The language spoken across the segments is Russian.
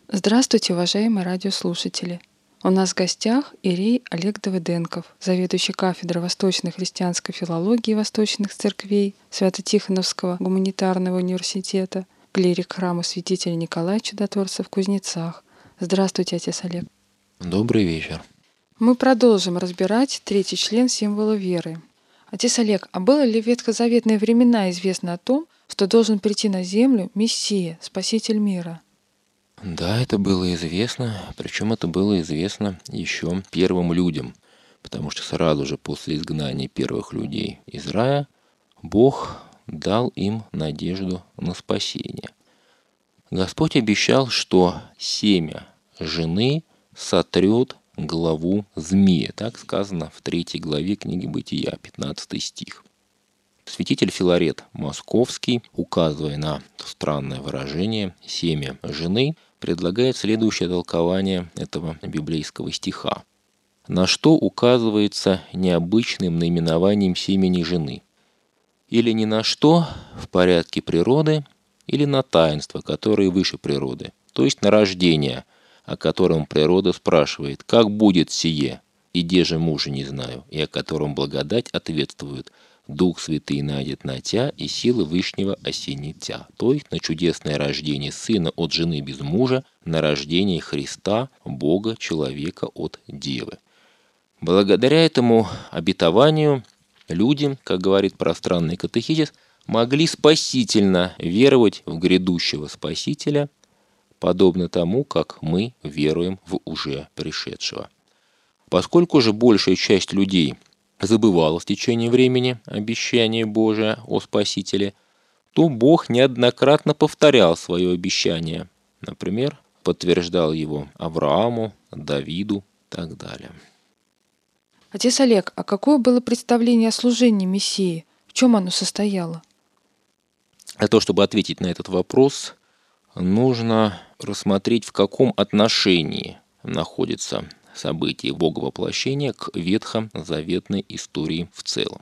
Здравствуйте, уважаемые радиослушатели! У нас в гостях иерей Олег Давыденков, заведующий кафедрой восточной христианской филологии восточных церквей Свято-Тихоновского гуманитарного университета, клирик храма святителя Николая Чудотворца в Кузнецах. Здравствуйте, отец Олег! Добрый вечер. Мы продолжим разбирать третий член символа веры. Отец Олег, а было ли в ветхозаветные времена известно о том, что должен прийти на землю Мессия, Спаситель мира? Да, это было известно, причем это было известно еще первым людям, потому что сразу же после изгнания первых людей из рая Бог дал им надежду на спасение. Господь обещал, что семя жены сотрет главу змея. Так сказано в 3 главе книги Бытия, 15 стих. Святитель Филарет Московский, указывая на странное выражение «семя жены», предлагает следующее толкование этого библейского стиха. На что указывается необычным наименованием семени жены? Или ни на что в порядке природы, или на таинство, которое выше природы, то есть на рождение, о котором природа спрашивает, как будет сие, и де же мужа не знаю, и о котором благодать ответствует, Дух Святый найдет на тя, и силы Вышнего осенит тя. То есть на чудесное рождение сына от жены без мужа, на рождение Христа, Бога, человека от девы. Благодаря этому обетованию люди, как говорит пространный катехизис, могли спасительно веровать в грядущего Спасителя, подобно тому, как мы веруем в уже пришедшего. Поскольку же большая часть людей забывала в течение времени обещание Божие о Спасителе, то Бог неоднократно повторял свое обещание. Например, подтверждал его Аврааму, Давиду и так далее. Отец Олег, а какое было представление о служении Мессии? В чем оно состояло? Для того, чтобы ответить на этот вопрос, нужно рассмотреть, в каком отношении находится событие Боговоплощения к ветхозаветной истории в целом.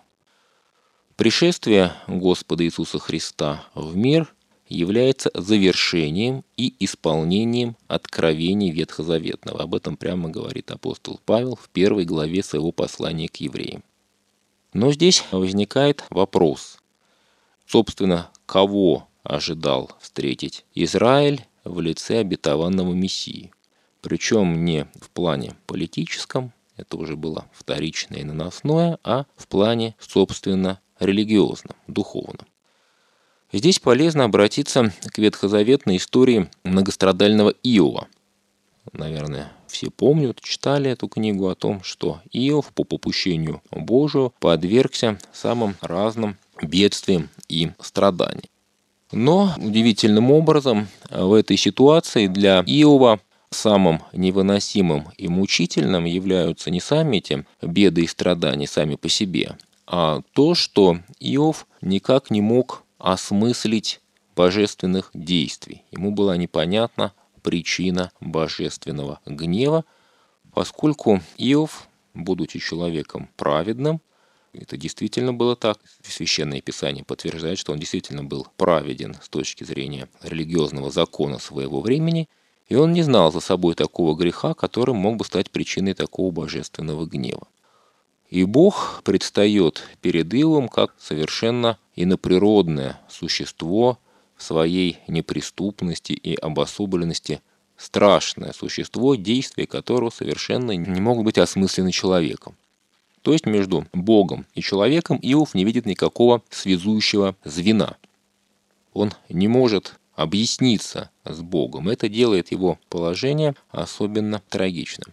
Пришествие Господа Иисуса Христа в мир является завершением и исполнением откровений Ветхозаветного. Об этом прямо говорит апостол Павел в 1 главе своего послания к евреям. Но здесь возникает вопрос, собственно, кого ожидал встретить Израиль в лице обетованного Мессии. Причем не в плане политическом, это уже было вторичное и наносное, а в плане, собственно, религиозном, духовном. Здесь полезно обратиться к ветхозаветной истории многострадального Иова. Наверное, все помнят, читали эту книгу о том, что Иов по попущению Божию подвергся самым разным бедствиям и страданиям. Но удивительным образом в этой ситуации для Иова самым невыносимым и мучительным являются не сами эти беды и страдания сами по себе, а то, что Иов никак не мог осмыслить божественных действий. Ему была непонятна причина божественного гнева, поскольку Иов, будучи человеком праведным, это действительно было так. Священное Писание подтверждает, что он действительно был праведен с точки зрения религиозного закона своего времени, и он не знал за собой такого греха, который мог бы стать причиной такого божественного гнева. И Бог предстает перед Иовом как совершенно иноприродное существо в своей неприступности и обособленности, страшное существо, действия которого совершенно не могут быть осмыслены человеком. То есть между Богом и человеком Иов не видит никакого связующего звена. Он не может объясниться с Богом. Это делает его положение особенно трагичным.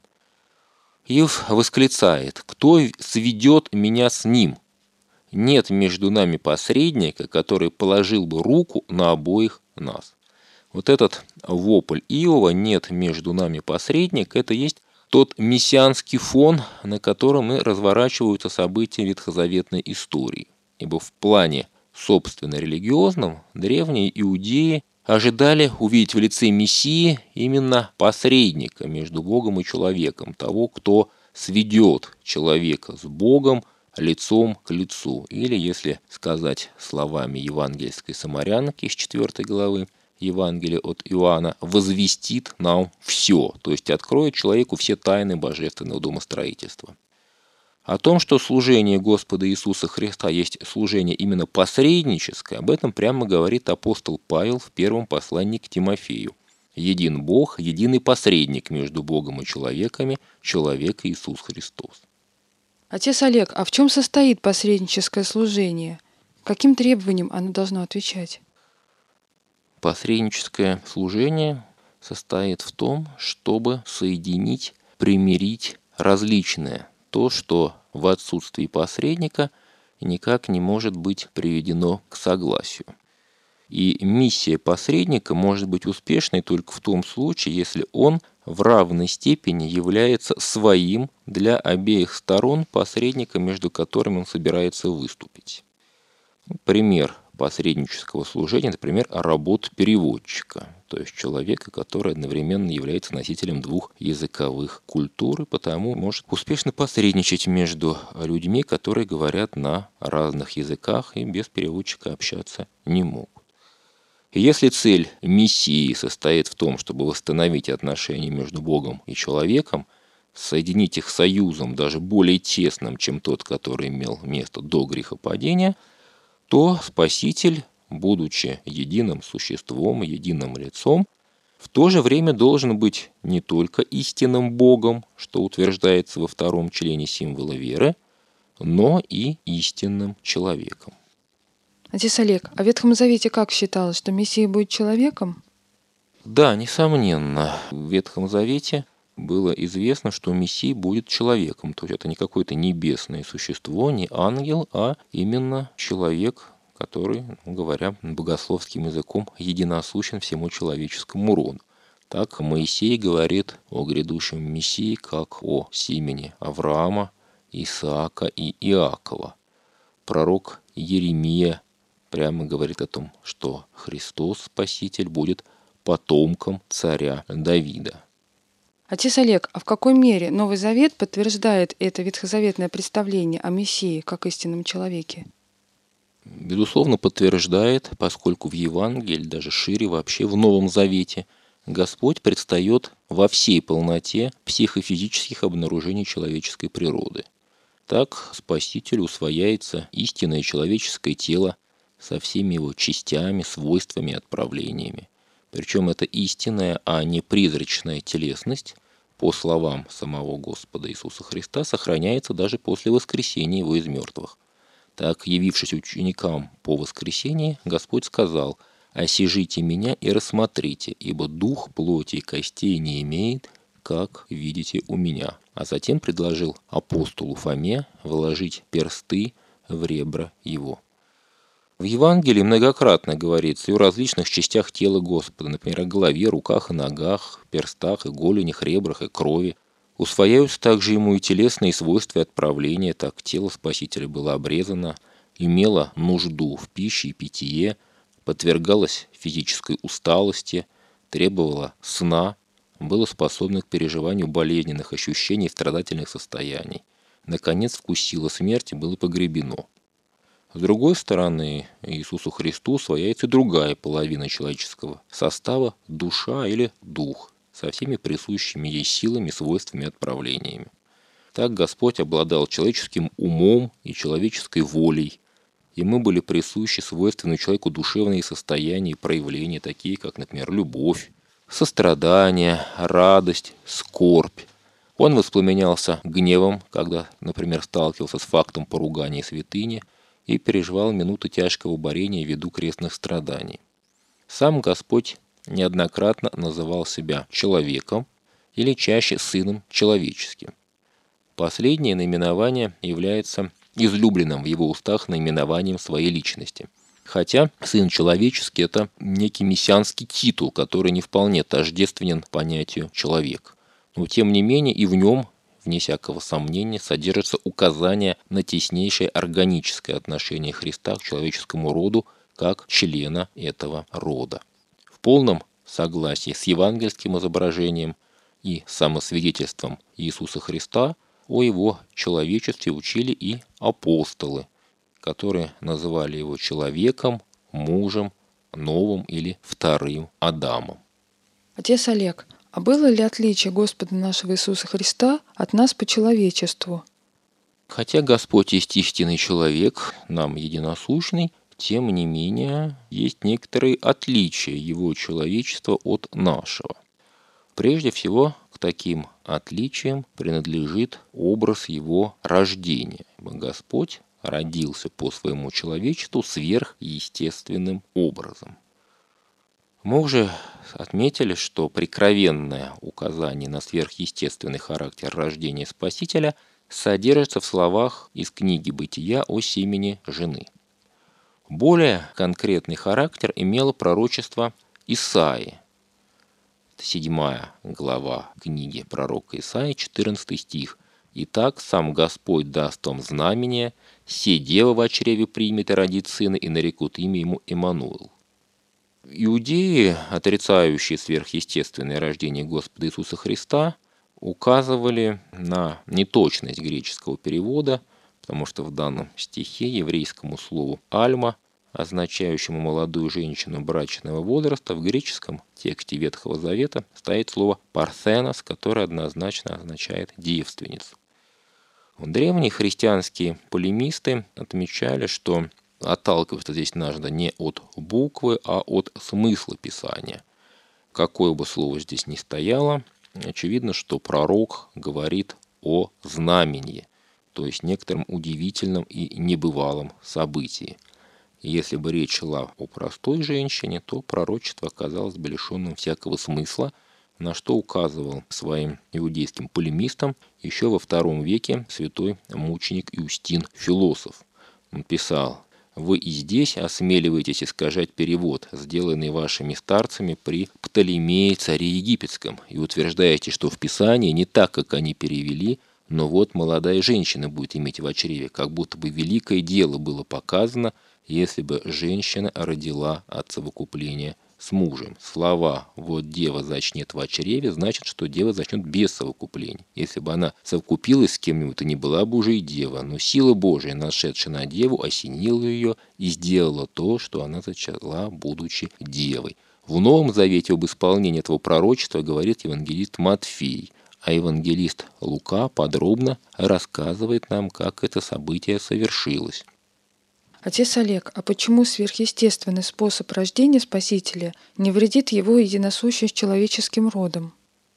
Иов восклицает: «Кто сведет меня с ним? Нет между нами посредника, который положил бы руку на обоих нас». Вот этот вопль Иова «нет между нами посредника» — это есть тот мессианский фон, на котором и разворачиваются события ветхозаветной истории. Ибо в плане собственно религиозном древние иудеи ожидали увидеть в лице Мессии именно посредника между Богом и человеком, того, кто сведет человека с Богом лицом к лицу. Или, если сказать словами евангельской самарянки из 4 главы Евангелия от Иоанна, возвестит нам все, то есть откроет человеку все тайны божественного домостроительства. О том, что служение Господа Иисуса Христа есть служение именно посредническое, об этом прямо говорит апостол Павел в первом послании к Тимофею. «Един Бог, единый посредник между Богом и человеками, человек Иисус Христос». Отец Олег, а в чем состоит посредническое служение? Каким требованиям оно должно отвечать? Посредническое служение состоит в том, чтобы соединить, примирить различное. То, что в отсутствии посредника никак не может быть приведено к согласию. И миссия посредника может быть успешной только в том случае, если он в равной степени является своим для обеих сторон посредником, между которыми он собирается выступить. Пример посреднического служения, например, работа переводчика, то есть человека, который одновременно является носителем двух языковых культур и потому может успешно посредничать между людьми, которые говорят на разных языках и без переводчика общаться не могут. И если цель миссии состоит в том, чтобы восстановить отношения между Богом и человеком, соединить их союзом даже более тесным, чем тот, который имел место до грехопадения, то Спаситель, будучи единым существом, единым лицом, в то же время должен быть не только истинным Богом, что утверждается во втором члене символа веры, но и истинным человеком. Отец Олег, а в Ветхом Завете как считалось, что Мессия будет человеком? Да, несомненно, в Ветхом Завете было известно, что Мессия будет человеком. То есть это не какое-то небесное существо, не ангел, а именно человек, который, говоря богословским языком, единосущен всему человеческому роду. Так Моисей говорит о грядущем Мессии как о семени Авраама, Исаака и Иакова. Пророк Еремия прямо говорит о том, что Христос, Спаситель, будет потомком царя Давида. Отец Олег, а в какой мере Новый Завет подтверждает это ветхозаветное представление о Мессии как истинном человеке? Безусловно, подтверждает, поскольку в Евангелии, даже шире вообще в Новом Завете, Господь предстает во всей полноте психофизических обнаружений человеческой природы. Так Спасителю усвояется истинное человеческое тело со всеми его частями, свойствами и отправлениями. Причем это истинная, а не призрачная телесность, по словам самого Господа Иисуса Христа, сохраняется даже после воскресения его из мертвых. Так, явившись ученикам по воскресении, Господь сказал: «Осижите меня и рассмотрите, ибо дух плоти и костей не имеет, как видите у меня». А затем предложил апостолу Фоме вложить персты в ребра его. В Евангелии многократно говорится и о различных частях тела Господа, например, о голове, руках и ногах, перстах и голенях, ребрах и крови. Усвояются также ему и телесные свойства отправления, так тело Спасителя было обрезано, имело нужду в пище и питье, подвергалось физической усталости, требовало сна, было способно к переживанию болезненных ощущений и страдательных состояний. Наконец, вкусило смерть и было погребено. С другой стороны, Иисусу Христу усвояется и другая половина человеческого состава – душа или дух, со всеми присущими ей силами, свойствами и отправлениями. Так Господь обладал человеческим умом и человеческой волей. Ему были присущи свойственные человеку душевные состояния и проявления, такие как, например, любовь, сострадание, радость, скорбь. Он воспламенялся гневом, когда, например, сталкивался с фактом поругания святыни, и переживал минуты тяжкого борения ввиду крестных страданий. Сам Господь неоднократно называл себя человеком или чаще сыном человеческим. Последнее наименование является излюбленным в его устах наименованием своей личности. Хотя сын человеческий – это некий мессианский титул, который не вполне тождественен понятию человек. Но тем не менее и в нем, вне всякого сомнения, содержится указание на теснейшее органическое отношение Христа к человеческому роду как члена этого рода. В полном согласии с евангельским изображением и самосвидетельством Иисуса Христа о его человечестве учили и апостолы, которые называли его человеком, мужем, новым или вторым Адамом. Отец Олег, а было ли отличие Господа нашего Иисуса Христа от нас по человечеству? Хотя Господь есть истинный человек, нам единосущный, тем не менее есть некоторые отличия Его человечества от нашего. Прежде всего, к таким отличиям принадлежит образ Его рождения. Господь родился по своему человечеству сверхъестественным образом. Мы уже отметили, что прикровенное указание на сверхъестественный характер рождения Спасителя содержится в словах из книги «Бытия» о семени жены. Более конкретный характер имело пророчество Исаии. 7 глава книги пророка Исаии, 14 стих. «Итак, сам Господь даст вам знамение, се дева во чреве примет и родит сына, и нарекут имя ему Иммануил». Иудеи, отрицающие сверхъестественное рождение Господа Иисуса Христа, указывали на неточность греческого перевода, потому что в данном стихе еврейскому слову «альма», означающему молодую женщину брачного возраста, в греческом тексте Ветхого Завета стоит слово «парθένос», которое однозначно означает «девственницу». Древние христианские полемисты отмечали, что отталкиваться здесь надо не от буквы, а от смысла Писания. Какое бы слово здесь ни стояло, очевидно, что пророк говорит о знамении, то есть некотором удивительном и небывалом событии. Если бы речь шла о простой женщине, то пророчество оказалось бы лишенным всякого смысла, на что указывал своим иудейским полемистам еще во II веке святой мученик Иустин Философ. Он писал: «Вы и здесь осмеливаетесь искажать перевод, сделанный вашими старцами при Птолемее царе египетском, и утверждаете, что в Писании не так, как они перевели, но вот молодая женщина будет иметь в чреве, как будто бы великое дело было показано, если бы женщина родила от совокупления с мужем. Слова «вот дева зачнет в чреве» значит, что дева зачнет без совокупления. Если бы она совокупилась с кем-нибудь, то не была бы уже и дева, но сила Божия, нашедшая на деву, осенила ее и сделала то, что она зачала, будучи девой». В Новом Завете об исполнении этого пророчества говорит евангелист Матфей, а евангелист Лука подробно рассказывает нам, как это событие совершилось. Отец Олег, а почему сверхъестественный способ рождения Спасителя не вредит его единосущим с человеческим родом?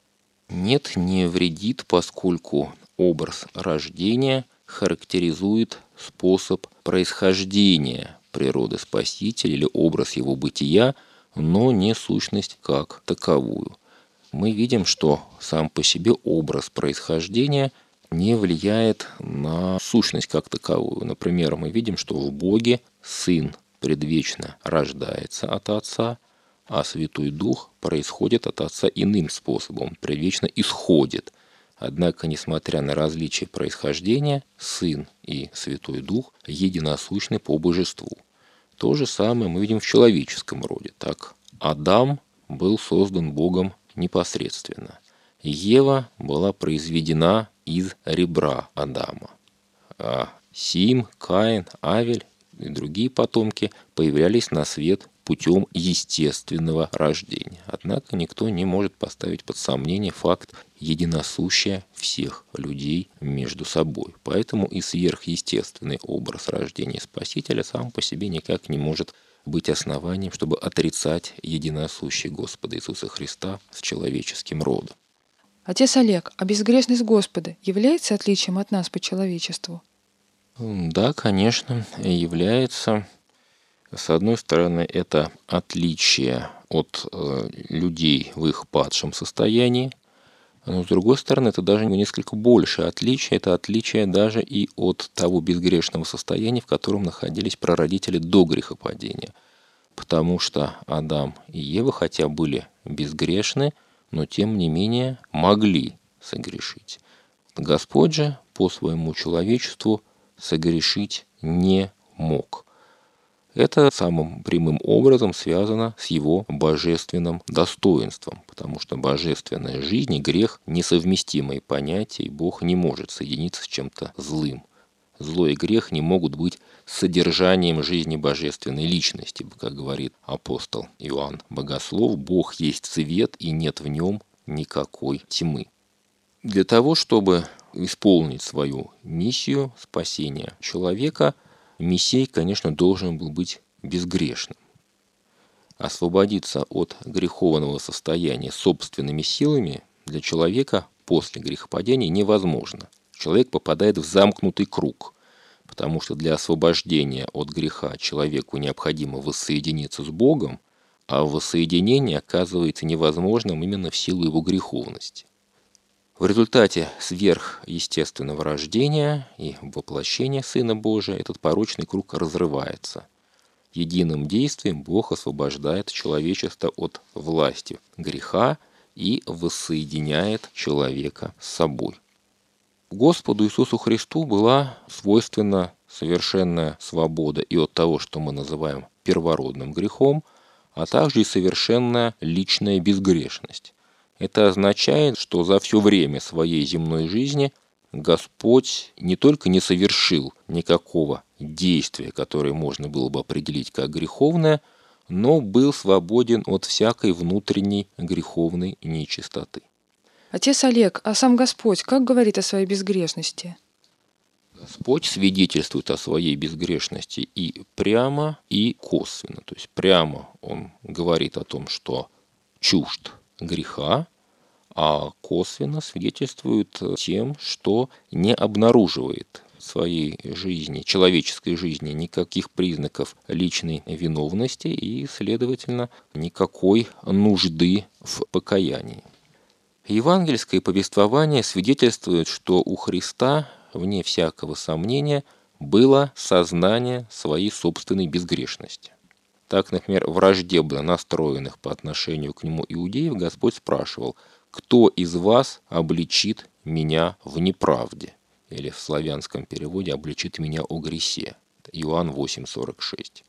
Нет, не вредит, поскольку образ рождения характеризует способ происхождения природы Спасителя или образ его бытия, но не сущность как таковую. Мы видим, что сам по себе образ происхождения не влияет на сущность как таковую. Например, мы видим, что в Боге Сын предвечно рождается от Отца, а Святой Дух происходит от Отца иным способом, предвечно исходит. Однако, несмотря на различия происхождения, Сын и Святой Дух единосущны по божеству. То же самое мы видим в человеческом роде. Так, Адам был создан Богом непосредственно. Ева была произведена из ребра Адама. А Сим, Каин, Авель и другие потомки появлялись на свет путем естественного рождения. Однако никто не может поставить под сомнение факт единосущия всех людей между собой. Поэтому и сверхъестественный образ рождения Спасителя сам по себе никак не может быть основанием, чтобы отрицать единосущие Господа Иисуса Христа с человеческим родом. Отец Олег, а безгрешность Господа является отличием от нас по человечеству? Да, конечно, является. С одной стороны, это отличие от людей в их падшем состоянии, но с другой стороны, это даже несколько больше отличие. Это отличие даже и от того безгрешного состояния, в котором находились прародители до грехопадения. Потому что Адам и Ева, хотя были безгрешны, но тем не менее могли согрешить. Господь же по своему человечеству согрешить не мог. Это самым прямым образом связано с его божественным достоинством, потому что божественная жизнь и грех – несовместимые понятия, и Бог не может соединиться с чем-то злым. зло и грех не могут быть содержанием жизни божественной личности, как говорит апостол Иоанн Богослов. Бог есть свет, и нет в нем никакой тьмы. Для того, чтобы исполнить свою миссию спасения человека, Мессия, конечно, должен был быть безгрешным. Освободиться от греховного состояния собственными силами для человека после грехопадения невозможно. Человек попадает в замкнутый круг, потому что для освобождения от греха человеку необходимо воссоединиться с Богом, а воссоединение оказывается невозможным именно в силу его греховности. В результате сверхъестественного рождения и воплощения Сына Божия этот порочный круг разрывается. Единым действием Бог освобождает человечество от власти греха и воссоединяет человека с собой. Господу Иисусу Христу была свойственна совершенная свобода и от того, что мы называем первородным грехом, а также и совершенная личная безгрешность. Это означает, что за все время своей земной жизни Господь не только не совершил никакого действия, которое можно было бы определить как греховное, но был свободен от всякой внутренней греховной нечистоты. Отец Олег, а сам Господь как говорит о своей безгрешности? Господь свидетельствует о своей безгрешности и прямо, и косвенно. То есть прямо Он говорит о том, что чужд греха, а косвенно свидетельствует тем, что не обнаруживает в своей жизни, человеческой жизни, никаких признаков личной виновности и, следовательно, никакой нужды в покаянии. Евангельское повествование свидетельствует, что у Христа, вне всякого сомнения, было сознание своей собственной безгрешности. Так, например, враждебно настроенных по отношению к нему иудеев Господь спрашивал: «Кто из вас обличит меня в неправде?» Или в славянском переводе «обличит меня о грехе». Иоанн 8:46.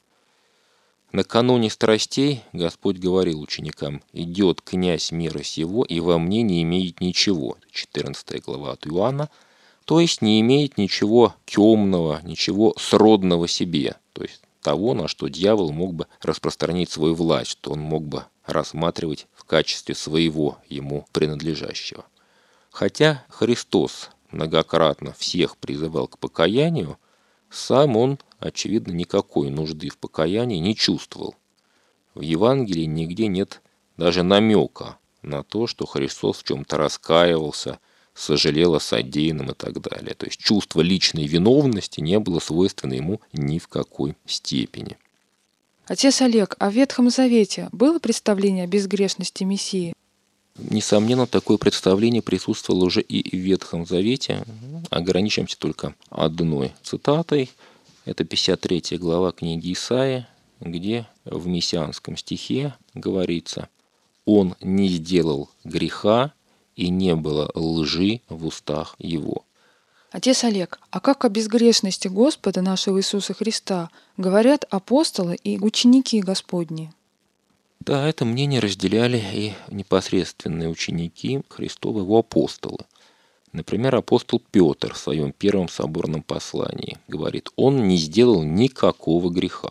Накануне страстей Господь говорил ученикам: «Идет князь мира сего, и во мне не имеет ничего». 14 глава от Иоанна. То есть не имеет ничего темного, ничего сродного себе. То есть того, на что дьявол мог бы распространить свою власть, что он мог бы рассматривать в качестве своего ему принадлежащего. Хотя Христос многократно всех призывал к покаянию, сам он, очевидно, никакой нужды в покаянии не чувствовал. В Евангелии нигде нет даже намека на то, что Христос в чем-то раскаивался, сожалел о содеянном и так далее. То есть чувство личной виновности не было свойственно ему ни в какой степени. Отец Олег, а в Ветхом Завете было представление о безгрешности Мессии? Несомненно, такое представление присутствовало уже и в Ветхом Завете. Ограничимся только одной цитатой. Это 53 глава книги Исаии, где в мессианском стихе говорится: «Он не сделал греха, и не было лжи в устах его». Отец Олег, а как о безгрешности Господа нашего Иисуса Христа говорят апостолы и ученики Господни? Да, это мнение разделяли и непосредственные ученики Христовы, его апостолы. Например, апостол Петр в своем первом соборном послании говорит: «Он не сделал никакого греха».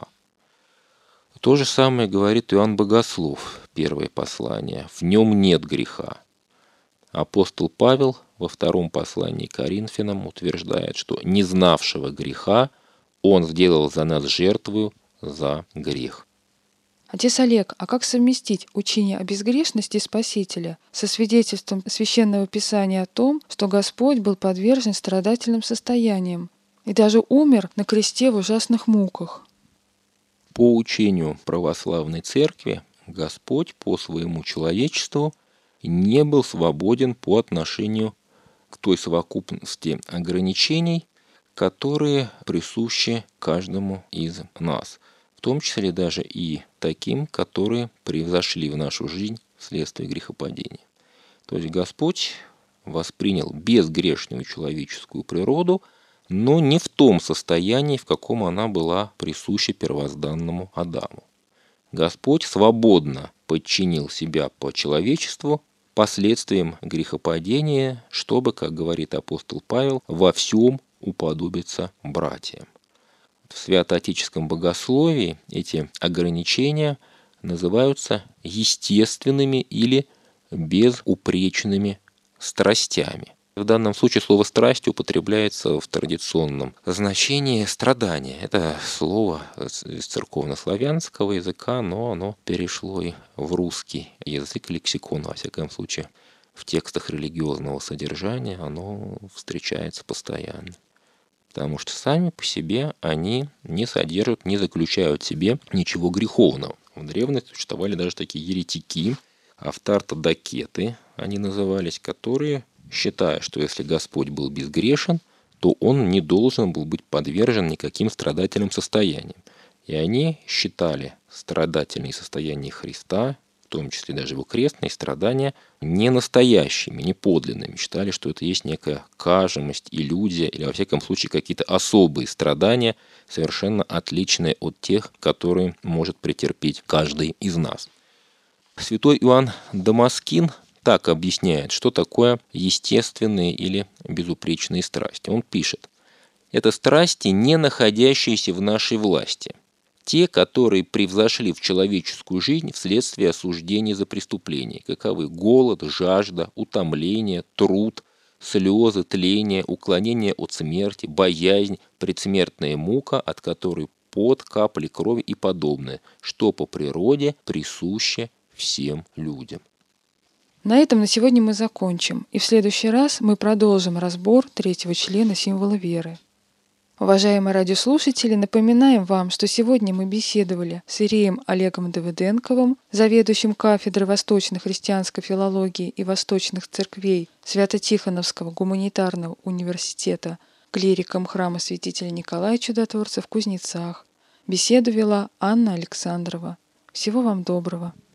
То же самое говорит Иоанн Богослов, первое послание: «В нем нет греха». Апостол Павел во втором послании к Коринфянам утверждает, что не знавшего греха он сделал за нас жертву за грех. Отец Олег, а как совместить учение о безгрешности Спасителя со свидетельством Священного Писания о том, что Господь был подвержен страдательным состояниям и даже умер на кресте в ужасных муках? По учению православной церкви Господь по своему человечеству не был свободен по отношению к той совокупности ограничений, которые присущи каждому из нас, в том числе даже и таким, которые превзошли в нашу жизнь вследствие грехопадения. То есть Господь воспринял безгрешную человеческую природу, но не в том состоянии, в каком она была присуща первозданному Адаму. Господь свободно подчинил себя по человечеству последствиям грехопадения, чтобы, как говорит апостол Павел, во всем уподобиться братьям. В святоотеческом богословии эти ограничения называются естественными или безупречными страстями. В данном случае слово «страсть» употребляется в традиционном значении страдания. Это слово из церковнославянского языка, но оно перешло и в русский язык, лексикон, во всяком случае. В текстах религиозного содержания оно встречается постоянно. Потому что сами по себе они не содержат, не заключают в себе ничего греховного. В древности существовали даже такие еретики, автартодокеты они назывались, которые, считая, что если Господь был безгрешен, то он не должен был быть подвержен никаким страдательным состояниям. И они считали страдательные состояния Христа, в том числе даже его крестные страдания, не настоящими, не подлинными. Считали, что это есть некая кажемость, иллюзия, или во всяком случае какие-то особые страдания, совершенно отличные от тех, которые может претерпеть каждый из нас. Святой Иоанн Дамаскин так объясняет, что такое естественные или безупречные страсти. Он пишет: «Это страсти, не находящиеся в нашей власти, те, которые превзошли в человеческую жизнь вследствие осуждения за преступления, каковы голод, жажда, утомление, труд, слезы, тление, уклонение от смерти, боязнь, предсмертная мука, от которой пот, капли крови и подобное, что по природе присуще всем людям». На этом на сегодня мы закончим, и в следующий раз мы продолжим разбор третьего члена символа веры. Уважаемые радиослушатели, напоминаем вам, что сегодня мы беседовали с иереем Олегом Давыденковым, заведующим кафедрой восточно-христианской филологии и восточных церквей Свято-Тихоновского гуманитарного университета, клириком храма святителя Николая Чудотворца в Кузнецах. Беседу вела Анна Александрова. Всего вам доброго.